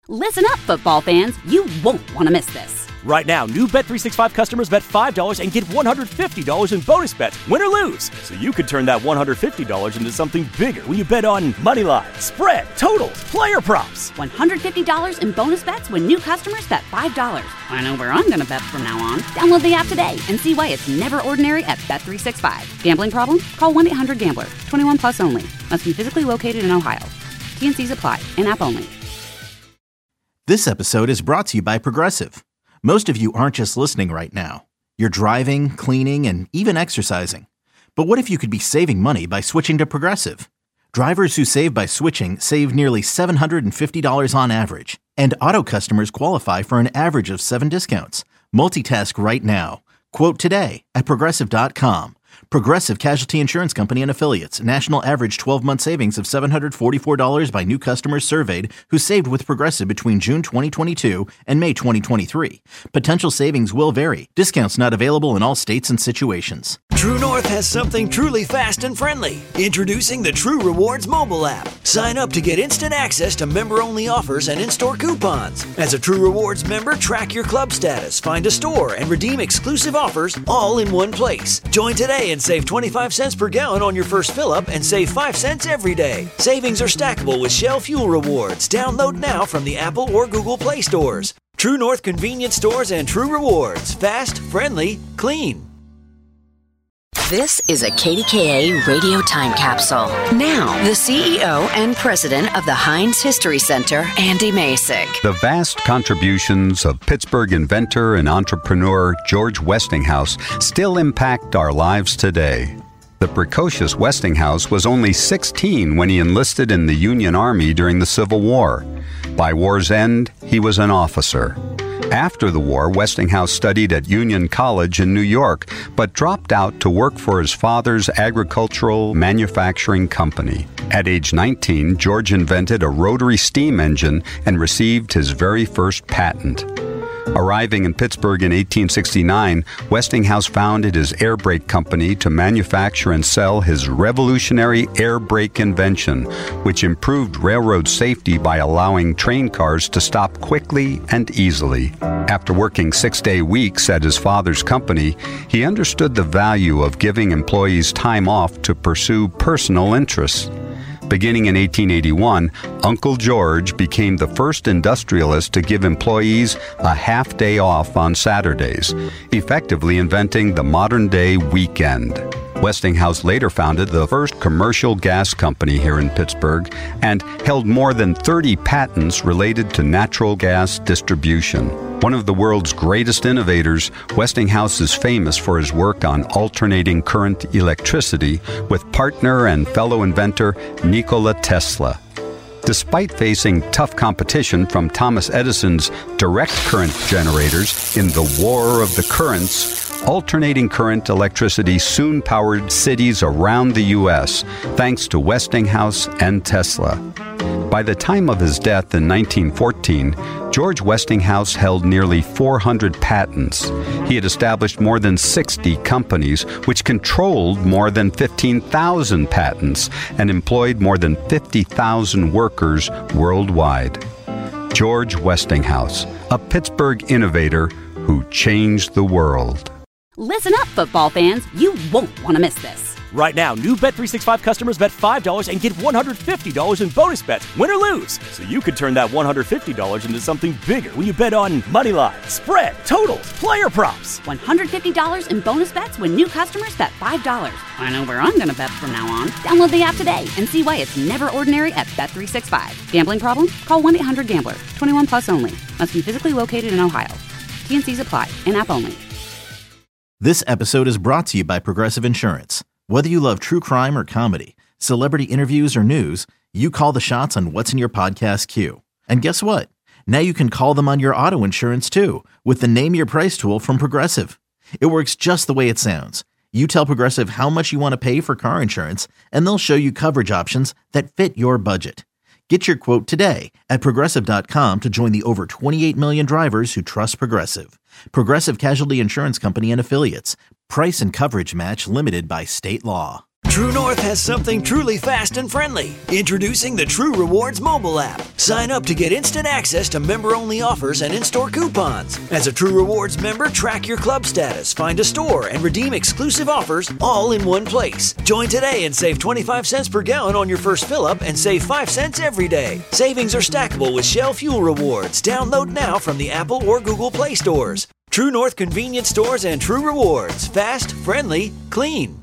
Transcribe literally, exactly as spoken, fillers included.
Listen up, football fans. You won't want to miss this. Right now, new Bet three sixty-five customers bet five dollars and get one hundred fifty dollars in bonus bets, win or lose. So you could turn that one hundred fifty dollars into something bigger when you bet on money line, spread, totals, player props. one hundred fifty dollars in bonus bets when new customers bet five dollars. I know where I'm going to bet from now on. Download the app today and see why it's never ordinary at Bet three sixty-five. Gambling problem? Call one eight hundred gambler. twenty-one plus only. Must be physically located in Ohio. T N Cs apply. In-app only. This episode is brought to you by Progressive. Most of you aren't just listening right now. You're driving, cleaning, and even exercising. But what if you could be saving money by switching to Progressive? Drivers who save by switching save nearly seven hundred fifty dollars on average. And auto customers qualify for an average of seven discounts. Multitask right now. Quote today at Progressive dot com. Progressive Casualty Insurance Company and Affiliates. National average twelve-month savings of seven hundred forty-four dollars by new customers surveyed who saved with Progressive between June twenty twenty-two and May twenty twenty-three. Potential savings will vary. Discounts not available in all states and situations. True North has something truly fast and friendly. Introducing the True Rewards mobile app. Sign up to get instant access to member-only offers and in-store coupons. As a True Rewards member, track your club status, find a store, and redeem exclusive offers all in one place. Join today and save twenty-five cents per gallon on your first fill-up and save five cents every day. Savings are stackable with Shell Fuel Rewards. Download now from the Apple or Google Play stores. True North Convenience Stores and True Rewards. Fast, friendly, clean. This is a K D K A radio time capsule. Now, the C E O and president of the Heinz History Center, Andy Masek. The vast contributions of Pittsburgh inventor and entrepreneur George Westinghouse still impact our lives today. The precocious Westinghouse was only sixteen when he enlisted in the Union Army during the Civil War. By war's end, he was an officer. After the war, Westinghouse studied at Union College in New York, but dropped out to work for his father's agricultural manufacturing company. At age nineteen, George invented a rotary steam engine and received his very first patent. Arriving in Pittsburgh in eighteen sixty-nine, Westinghouse founded his air brake company to manufacture and sell his revolutionary air brake invention, which improved railroad safety by allowing train cars to stop quickly and easily. After working six-day weeks at his father's company, he understood the value of giving employees time off to pursue personal interests. Beginning in eighteen eighty-one, Uncle George became the first industrialist to give employees a half day off on Saturdays, effectively inventing the modern-day weekend. Westinghouse later founded the first commercial gas company here in Pittsburgh and held more than thirty patents related to natural gas distribution. One of the world's greatest innovators, Westinghouse is famous for his work on alternating current electricity with partner and fellow inventor Nikola Tesla. Despite facing tough competition from Thomas Edison's direct current generators in the War of the Currents, alternating current electricity soon powered cities around the U S, thanks to Westinghouse and Tesla. By the time of his death in nineteen fourteen, George Westinghouse held nearly four hundred patents. He had established more than sixty companies, which controlled more than fifteen thousand patents and employed more than fifty thousand workers worldwide. George Westinghouse, a Pittsburgh innovator who changed the world. Listen up, football fans. You won't want to miss this. Right now, new Bet three sixty-five customers bet five dollars and get one hundred fifty dollars in bonus bets, win or lose. So you could turn that one hundred fifty dollars into something bigger when you bet on money line, spread, totals, player props. one hundred fifty dollars in bonus bets when new customers bet five dollars. I know where I'm going to bet from now on. Download the app today and see why it's never ordinary at Bet three sixty-five. Gambling problem? Call one eight hundred gambler. twenty-one plus only. Must be physically located in Ohio. T N Cs apply. In-app only. This episode is brought to you by Progressive Insurance. Whether you love true crime or comedy, celebrity interviews or news, you call the shots on what's in your podcast queue. And guess what? Now you can call them on your auto insurance too with the Name Your Price tool from Progressive. It works just the way it sounds. You tell Progressive how much you want to pay for car insurance, and they'll show you coverage options that fit your budget. Get your quote today at Progressive dot com to join the over twenty-eight million drivers who trust Progressive. Progressive Casualty Insurance Company and Affiliates. Price and coverage match limited by state law. True North has something truly fast and friendly. Introducing the True Rewards mobile app. Sign up to get instant access to member-only offers and in-store coupons. As a True Rewards member, track your club status, find a store, and redeem exclusive offers all in one place. Join today and save twenty-five cents per gallon on your first fill-up and save five cents every day. Savings are stackable with Shell Fuel Rewards. Download now from the Apple or Google Play stores. True North convenience stores and True Rewards. Fast, friendly, clean.